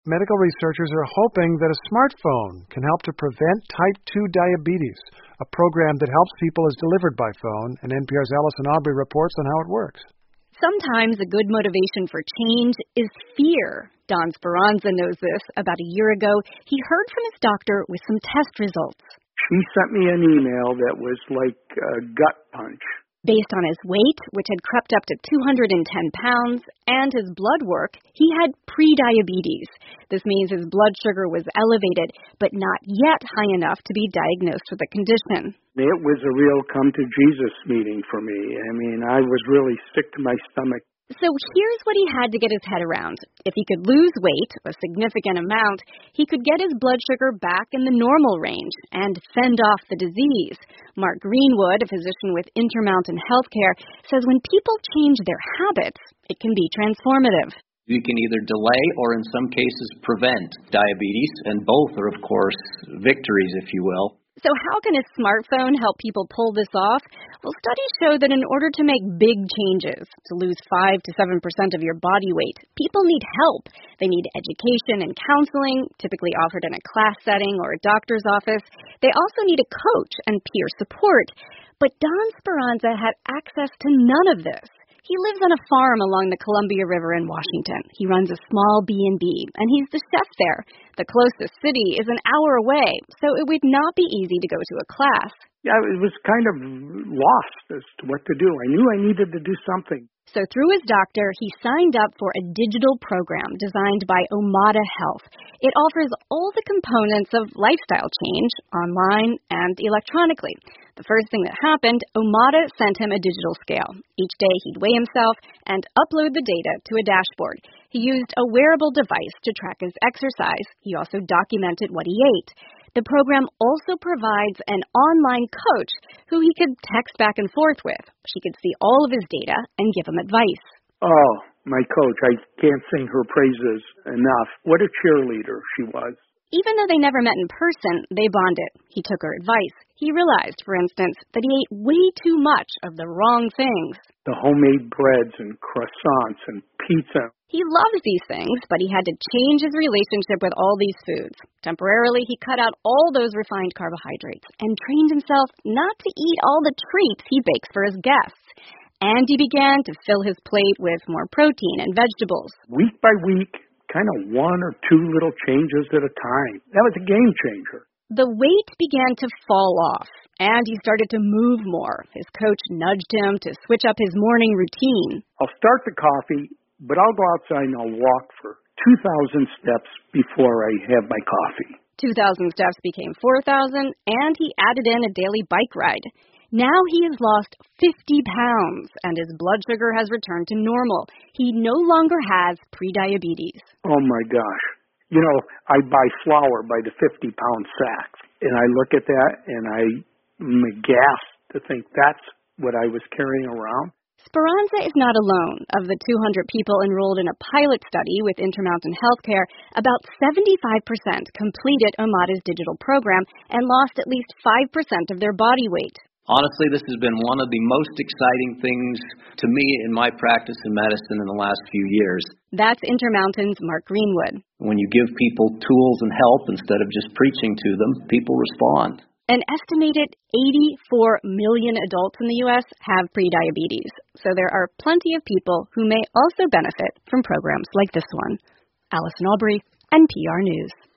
Medical researchers are hoping that a smartphone can help to prevent type 2 diabetes. A program that helps people is delivered by phone, and NPR's Allison Aubrey reports on how it works. Sometimes a good motivation for change is fear. Don Speranza knows this. About a year ago, he heard from his doctor with some test results. She sent me an email that was like a gut punch. Based on his weight, which had crept up to 210 pounds, and his blood work, he had prediabetes. This means his blood sugar was elevated, but not yet high enough to be diagnosed with the condition. It was a real come-to-Jesus meeting for me. I mean, I was really sick to my stomach. So here's what he had to get his head around. If he could lose weight, a significant amount, he could get his blood sugar back in the normal range and fend off the disease. Mark Greenwood, a physician with Intermountain Healthcare, says when people change their habits, it can be transformative. You can either delay or in some cases prevent diabetes, and both are, of course, victories, if you will. So how can a smartphone help people pull this off? Well, studies show that in order to make big changes, to lose 5 to 7% of your body weight, people need help. They need education and counseling, typically offered in a class setting or a doctor's office. They also need a coach and peer support. But Don Speranza had access to none of this. He lives on a farm along the Columbia River in Washington. He runs a small B&B, and he's the chef there. The closest city is an hour away, so it would not be easy to go to a class. Yeah, it was kind of lost as to what to do. I knew I needed to do something. So through his doctor, he signed up for a digital program designed by Omada Health. It offers all the components of lifestyle change online and electronically. The first thing that happened, Omada sent him a digital scale. Each day he'd weigh himself and upload the data to a dashboard. He used a wearable device to track his exercise. He also documented what he ate. The program also provides an online coach who he could text back and forth with. She could see all of his data and give him advice. Oh, my coach, I can't sing her praises enough. What a cheerleader she was. Even though they never met in person, they bonded. He took her advice. He realized, for instance, that he ate way too much of the wrong things. The homemade breads and croissants and pizza. He loves these things, but he had to change his relationship with all these foods. Temporarily, he cut out all those refined carbohydrates and trained himself not to eat all the treats he bakes for his guests. And he began to fill his plate with more protein and vegetables. Week by week, kind of 1 or 2 little changes at a time. That was a game changer. The weight began to fall off, and he started to move more. His coach nudged him to switch up his morning routine. I'll start the coffee, but I'll go outside and I'll walk for 2,000 steps before I have my coffee. 2,000 steps became 4,000, and he added in a daily bike ride. Now he has lost 50 pounds, and his blood sugar has returned to normal. He no longer has prediabetes. Oh, my gosh. You know, I buy flour by the 50-pound sacks, and I look at that, and I'm aghast to think that's what I was carrying around. Speranza is not alone. Of the 200 people enrolled in a pilot study with Intermountain Healthcare, about 75% completed Omada's digital program and lost at least 5% of their body weight. Honestly, this has been one of the most exciting things to me in my practice in medicine in the last few years. That's Intermountain's Mark Greenwood. When you give people tools and help instead of just preaching to them, people respond. An estimated 84 million adults in the U.S. have prediabetes, so there are plenty of people who may also benefit from programs like this one. Allison Aubrey, NPR News.